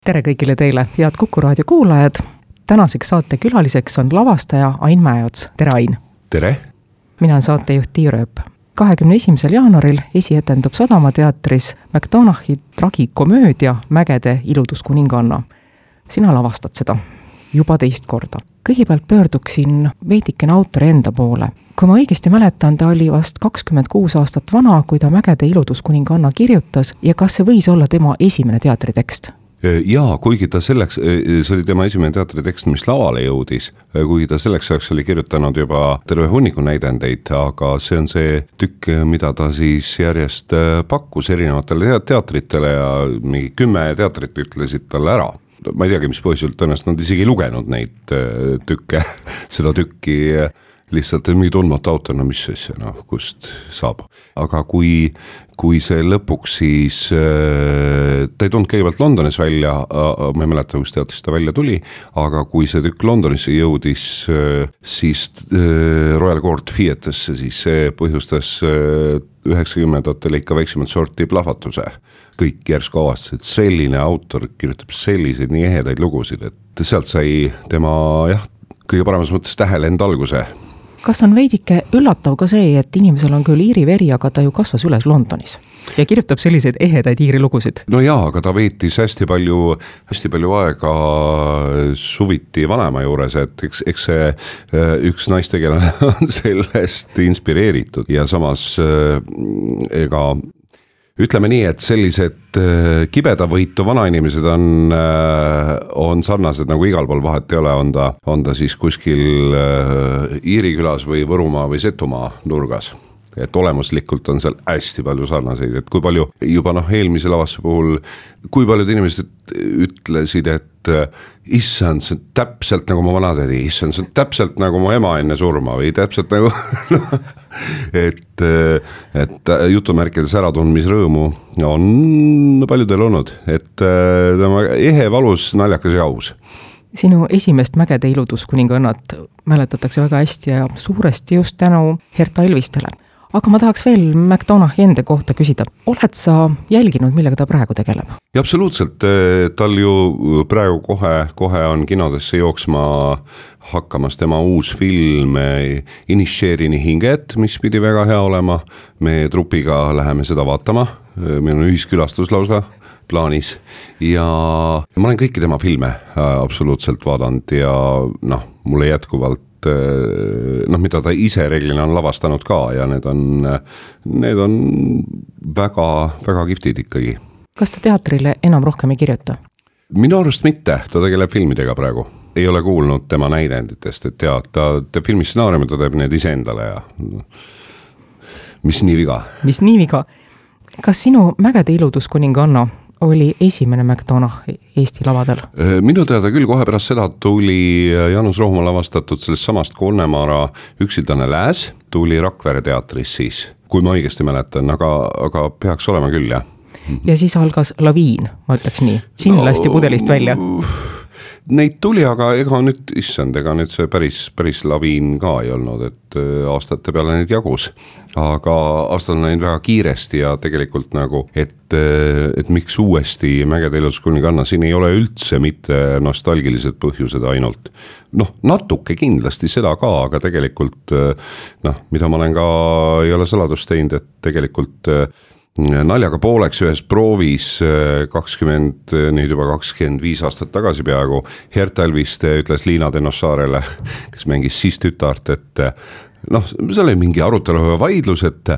Tere kõigile teile, head Kuku raadio kuulajad. Tänaseks saate külaliseks on lavastaja Ain Mäeots. Tere, Ain! Tere! Mina olen saatejuht Tiia Rööp. 21. jaanuaril esietendub Sadama teatris McDonagh'i tragikomöödia Mägede iluduskuninganna. Sina lavastad seda juba teist korda. Kõigepealt pöörduksin veidikene autori enda poole. Kui ma õigesti mäletan, ta oli vast 26 aastat vana, kui ta Mägede iluduskuninganna kirjutas ja kas see võis olla tema esimene teatritekst? Jaa, kuigi ta selleks, see oli tema esimene teatritekst, mis lavale jõudis, kuigi ta selleks ajaks oli kirjutanud juba terve hunniku näidendeid, aga see on see tükk, mida ta siis järjest pakkus erinevatele teatritele ja mingi 10 teatrit ütlesid talle ära. Ma ei teagi, mis põhjusel tõenäoliselt nad isegi lugenud neid tükke, seda tükki lihtsalt mingi tundmatu autorna, mis siis, kust saab. Aga kui see lõpuks siis, ta ei tulnud kõigepealt Londonis välja, ma ei mäleta, kus teatrist ta välja tuli, aga kui see tükk Londonisse jõudis siis Royal Court Theatre'sse, siis see põhjustas 90-ndatel ikka väiksemat sorti plahvatuse. Kõik järsku avastasid, et selline autor kirjutab selliseid nii ehedaid lugusid, et sealt sai tema kõige paremas mõttes tähelend alguse. Kas on veidike üllatav ka see, et inimesel on küll iiri veri, aga ta ju kasvas üles Londonis ja kirjutab selliseid ehedaid iiri lugusid? No jaa, aga ta veetis hästi palju aega suviti vanema juures, et eks see üks naistegelane on sellest inspireeritud ja samas ütleme nii, et sellised kibedavõitu vanainimesed on sarnased nagu igal pool, vahet ei ole, on ta siis kuskil Iiri külas või Võrumaa või Setumaa nurgas. Et olemuslikult on seal hästi palju sarnaseid, et kui palju juba eelmise lavasse puhul, kui paljud inimesed ütlesid, et issand, see on täpselt nagu mu vanatädi, issand, see on täpselt nagu mu ema enne surma või täpselt nagu et jutumärkides äratundmisrõõmu on paljudel olnud, et tema ehe, valus, naljakas ja aus. Sinu esimest Mägede iluduskuningannat mäletatakse väga hästi ja suuresti just tänu Herta Elvistele. Aga ma tahaks veel McDonaghi enda kohta küsida. Oled sa jälginud, millega ta praegu tegeleb? Ja absoluutselt. Tal ju praegu kohe on kinodesse jooksma hakkamas tema uus film Inisheerini hinged, mis pidi väga hea olema. Me trupiga läheme seda vaatama. Meil on ühiskülastus lausa plaanis ja ma olen kõiki tema filme absoluutselt vaadanud ja mulle jätkuvalt mida ta ise reeglina on lavastanud ka ja need on väga, väga kiftid ikkagi. Kas ta teatrile enam rohkem ei kirjuta? Minu arust mitte, ta tegeleb filmidega praegu. Ei ole kuulnud tema näidenditest, et ta teeb filmistsenaariumi, ta teeb need ise endale ja mis nii viga? Kas sinu Mägede iluduskuninganna oli esimene McDonagh Eesti lavadel? Minu teada küll kohe pärast seda tuli Jaanus Rohumaa lavastatud sellest samast Konnemara Üksildane lääs, tuli Rakvere teatris siis, kui ma õigesti mäletan, aga peaks olema küll, jah. Ja siis algas laviin, ma ütleks nii, siin lasti pudelist välja. Neid tuli, aga ega nüüd see päris laviin ka ei olnud, et aastate peale neid jagus. Aga aastal on neid väga kiiresti ja tegelikult et miks uuesti Mägede iluduskuninganna, siin ei ole üldse mitte nostalgilised põhjused ainult. Natuke kindlasti seda ka, aga tegelikult, mida ma olen ka, ei ole saladust teinud, et tegelikult naljaga pooleks ühes proovis 25 aastat tagasi peaaegu Herta Elviste ütles Liina Tenossaarele, kes mängis siis tütart, et seal oli mingi arutelu või vaidlus, et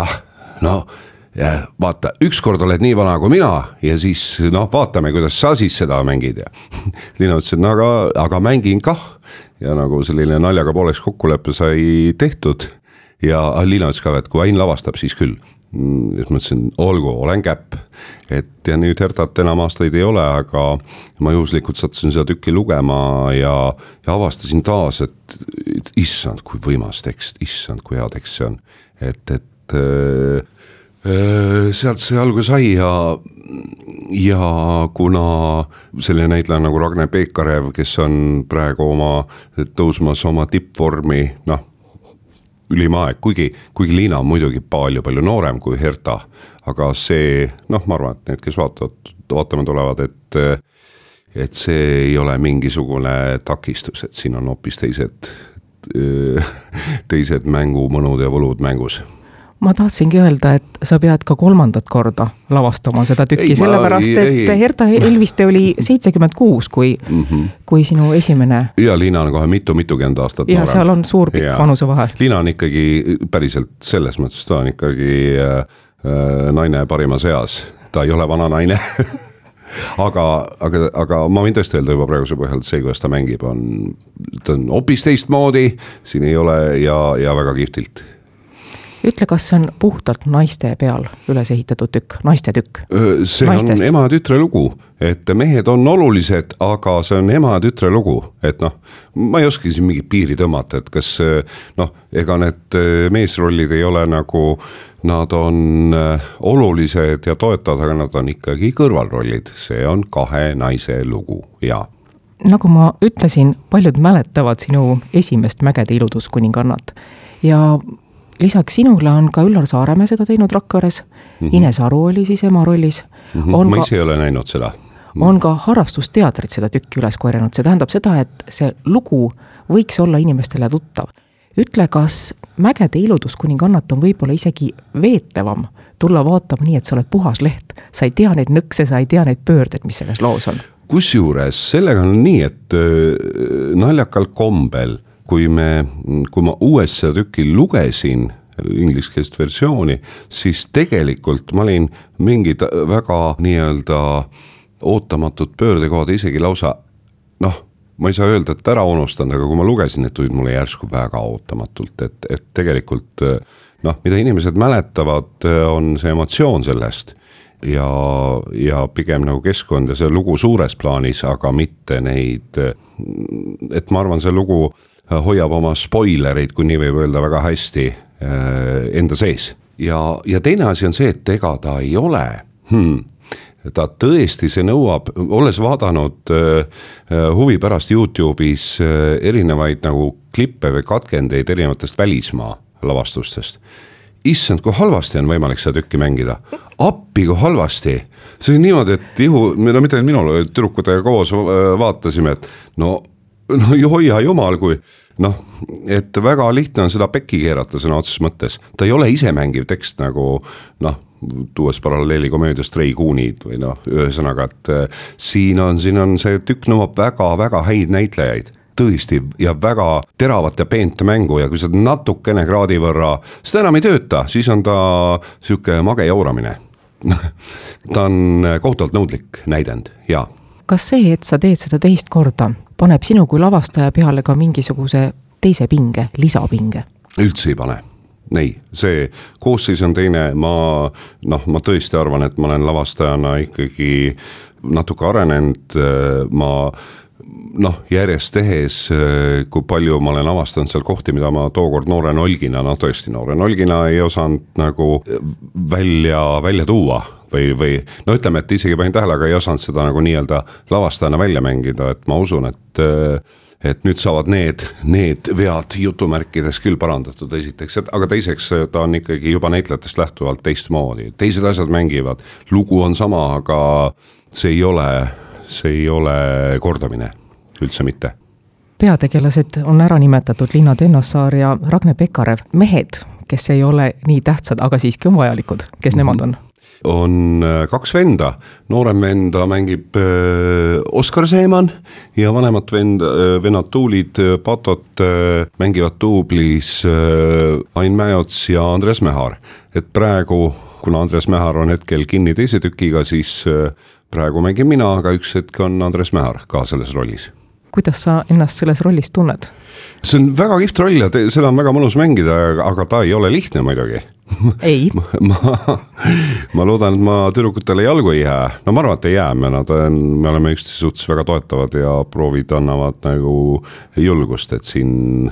vaata, ükskord oled nii vana kui mina ja siis vaatame, kuidas sa siis seda mängid ja Liina ütles, et aga mängin kah ja nagu selline naljaga pooleks kokkuleppe sai tehtud ja Liina ütles ka, et kui Ain lavastab, siis küll. Siis ma ütlesin, olgu, olen käpp, et ja nüüd Hertat enam aastaid ei ole, aga ma juhuslikult sattusin seda tükki lugema ja avastasin taas, et issand, kui võimas tekst, issand, kui hea tekst see on, et sealt see algus sai ja kuna selline näitleja nagu Ragne Peekarev, kes on praegu tõusmas oma tippvormi, ülima aeg, kuigi Liina on muidugi palju noorem kui Herta, aga see, ma arvan, et need, kes vaatama tulevad, et et see ei ole mingisugune takistus, et siin on hoopis teised mängumõnud ja võlud mängus. Ma tahtsingi öelda, et sa pead ka 3. korda lavastama seda tükki, sellepärast, et Herta Helviste oli 76, kui sinu esimene. Ja Liina on kohe mitukümmend aastat noorem. Ja seal on suur pikk vanuse vahe. Liina on ikkagi päriselt selles mõttes, ta on ikkagi naine parimas eas. Ta ei ole vana naine. aga ma võin tõesti öelda juba praeguse põhjal, et see, kuidas ta mängib, ta on hoopis teistmoodi, siin ei ole ja väga kihvtilt. Ütle, kas see on puhtalt naiste peal üles ehitatud tükk, naiste tükk? See naistest. On ema ja tütre lugu, et mehed on olulised, aga see on ema ja tütre lugu, et ma ei oska siin mingit piiri tõmmata, et kas ega need meesrollid ei ole nagu, nad on olulised ja toetavad, aga nad on ikkagi kõrvalrollid, see on 2 naise lugu, ja. Nagu ma ütlesin, paljud mäletavad sinu esimest Mägede iluduskuningannat ja lisaks sinule on ka Üllar Saaremäe seda teinud Rakveres, Ines Aru oli siis ema rollis. Ma ise ei ole näinud seda. On ka harrastusteatrid seda tükki üles koerinud, see tähendab seda, et see lugu võiks olla inimestele tuttav. Ütle, kas Mägede iluduskuningannat on võib-olla isegi veetlevam tulla vaatama nii, et sa oled puhas leht, sa ei tea neid nõkse, sa ei tea neid pöörded, mis selles loos on. Kusjuures sellega on nii, et naljakal kombel kui ma uues seda tükki lugesin, ingliskeelset versiooni, siis tegelikult ma olin mingid väga nii-öelda ootamatud pöördekohad isegi lausa, ma ei saa öelda, et ära unustanud, aga kui ma lugesin, et tulid mulle järsku väga ootamatult, et tegelikult, mida inimesed mäletavad, on see emotsioon sellest ja pigem nagu keskkond ja see lugu suures plaanis, aga mitte neid, et ma arvan, see lugu hoiab oma spoilereid, kui nii võib öelda, väga hästi enda sees. Ja teine asi on see, et ega ta ei ole. Ta tõesti, see nõuab, olles vaadanud huvi pärast YouTube'is erinevaid nagu klippe või katkendeid erinevatest välismaa lavastustest. Issand, kui halvasti on võimalik seda tükki mängida. Appi, kui halvasti. See on niimoodi, et mitte minul tüdrukutega koos vaatasime, et hoia jumal, kui et väga lihtne on seda pekki keerata sõna otseses mõttes. Ta ei ole ise mängiv tekst nagu, tuues paralleeli komöödiast Ray Coonid või ühesõnaga, et siin on see tükk nõuab väga häid näitlejaid. Tõesti ja väga teravat ja peent mängu ja kui sa natukene kraadi võrra, seda enam ei tööta, siis on ta siuke mage jauramine. Ta on kohutavalt nõudlik näidend, ja. Kas see, et sa teed seda teist korda, paneb sinu kui lavastaja peale ka mingisuguse teise pinge, lisapinge? Üldse ei pane. Ei, see koosseis on teine, ma tõesti arvan, et ma olen lavastajana ikkagi natuke arenenud, ma järjest tehes, kui palju ma olen avastanud seal kohti, mida ma tookord noore nolgina, tõesti noore nolgina ei osanud nagu välja tuua või ütleme, et isegi panin tähele, aga ei osanud seda nagu nii-öelda lavastajana välja mängida, et ma usun, et nüüd saavad need vead jutumärkides küll parandatud esiteks, aga teiseks ta on ikkagi juba näitlejatest lähtuvalt teistmoodi, teised asjad mängivad, lugu on sama, aga see ei ole kordamine, üldse mitte. Peategelased on ära nimetatud Liina Tennossaar ja Ragne Pekarev, mehed, kes ei ole nii tähtsad, aga siiski on vajalikud, kes nemad on? On 2 venda, noorem venda mängib Oskar Seeman ja vanemat vennad Tuulid Patot mängivad duublis Ain Mäots ja Andres Mehar. Et praegu, kuna Andres Mehar on hetkel kinni teise tükiga, siis praegu mängin mina, aga üks hetk on Andres Mehar ka selles rollis. Kuidas sa ennast selles rollis tunned? See on väga kihvt roll ja seda on väga mõnus mängida, aga ta ei ole lihtne muidugi. Ei. ma loodan, et ma tüdrukutele jalgu ei jää. Ma arvan, et ei jää, me oleme üksteise suhtes väga toetavad ja proovid annavad nagu julgust, et siin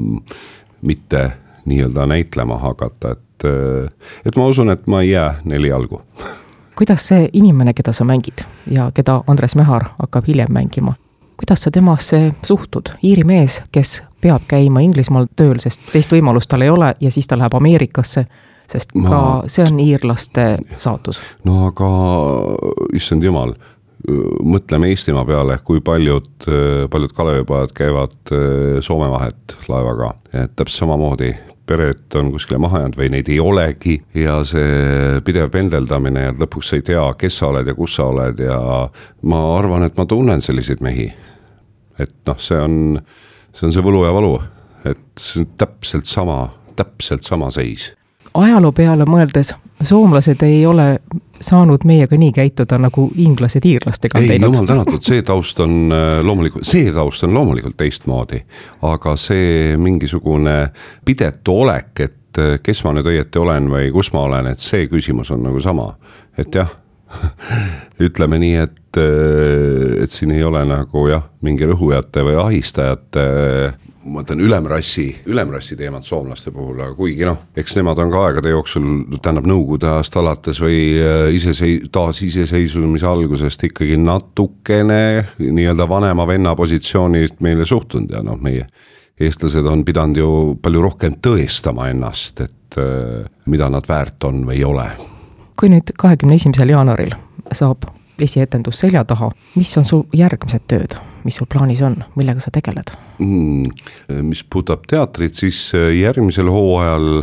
mitte nii-öelda näitlema hakata, et ma usun, et ma ei jää 4 jalgu. Kuidas see inimene, keda sa mängid ja keda Andres Mehar hakkab hiljem mängima, kuidas sa temasse suhtud? Iiri mees, kes peab käima Inglismaal tööl, sest teist võimalust tal ei ole ja siis ta läheb Ameerikasse, sest ka see on iirlaste saatus. No aga, issand jumal, mõtleme Eestimaa peale, kui paljud kalevipojad käivad Soome vahet laevaga, et täpselt samamoodi pered on kuskile maha jäänud või neid ei olegi ja see pidev pendeldamine ja lõpuks ei tea, kes sa oled ja kus sa oled ja ma arvan, et ma tunnen selliseid mehi. Et see on see võlu ja valu, et see on täpselt sama seis. Ajaloo peale mõeldes, soomlased ei ole saanud meiega nii käituda nagu inglased iirlastega teinud. Ei, jumal tänatud, see taust on loomulikult teistmoodi, aga see mingisugune pidetu olek, et kes ma nüüd õieti olen või kus ma olen, et see küsimus on nagu sama, et jah, ütleme nii, et siin ei ole nagu mingi rõhujate või ahistajate ma mõtlen ülemrassi teemad soomlaste puhul, aga kuigi eks nemad on ka aegade jooksul, Nõukogude ajast alates või taasiseseisvumise algusest ikkagi natukene nii-öelda vanema venna positsioonist meile suhtunud ja meie eestlased on pidanud ju palju rohkem tõestama ennast, et mida nad väärt on või ei ole. Kui nüüd 21. jaanuaril saab esietendus selja taha, mis on su järgmised tööd? Mis sul plaanis on? Millega sa tegeled? Mis puudutab teatrit, siis järgmisel hooajal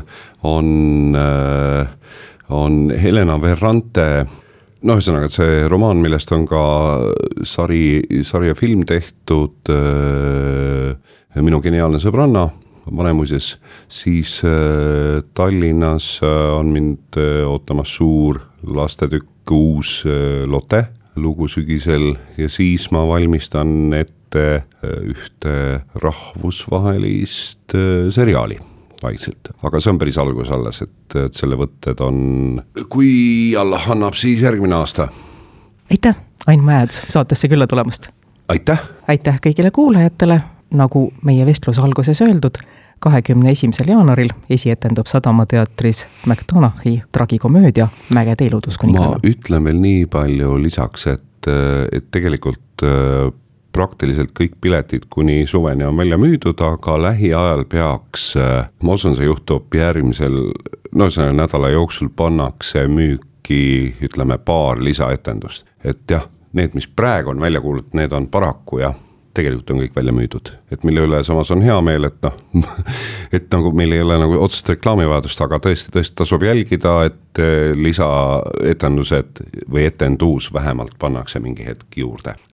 on Helena Ferrante, ühesõnaga see romaan, millest on ka sari ja film tehtud, Minu geniaalne sõbranna, Vanemuises, siis Tallinnas on mind ootamas suur lastetükk uus Lotte lugu sügisel ja siis ma valmistan ette ühte rahvusvahelist seriaali vaikselt. Aga see on päris algus alles, et selle võtted on, kui Allah annab, siis järgmine aasta. Aitäh, Ain Mäeds saatesse külla tulemast. Aitäh! Aitäh kõigile kuulajatele, nagu meie vestluse alguses öeldud, 21. jaanuaril esietendub Sadama teatris McDonaghi tragikomöödia Mägede iluduskuninganna. Ma ütlen veel nii palju lisaks, et tegelikult praktiliselt kõik piletid kuni suveni on välja müüdud, aga lähiajal peaks, ma usun, see juhtub järgmisel, selle nädala jooksul pannakse müüki, ütleme, paar lisaetendust. Et jah, need, mis praegu on välja kuulutud, need on paraku tegelikult on kõik välja müüdud, et mille üle samas on hea meel, et nagu meil ei ole nagu otsest reklaamivajadust, aga tõesti tasub jälgida, et lisaetendused või etendus vähemalt pannakse mingi hetk juurde.